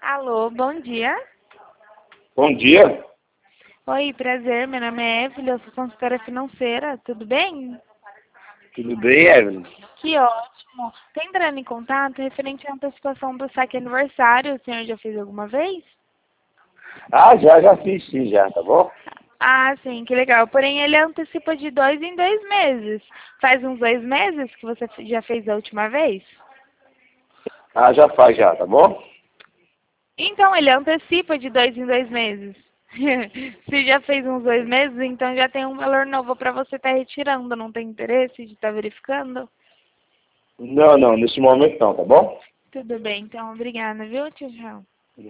Alô, bom dia. Bom dia, Oi, prazer, meu nome é Evelyn, eu sou consultora financeira, tudo bem? tudo bem, Evelyn? Que ótimo. Tô entrando em contato referente à antecipação do saque aniversário, o senhor já fez alguma vez? Já fiz sim, já, tá bom? Ah, sim, que legal. Porém, ele antecipa de 2 em 2 meses. Faz uns 2 meses que você já fez a última vez? Já faz já, tá bom? Então, ele antecipa de 2 em 2 meses. Se já fez uns 2 meses, então já tem um valor novo para você estar retirando. Não tem interesse de estar verificando? Não, nesse momento não, tá bom? Tudo bem, então, obrigada, viu, tchau, tchau.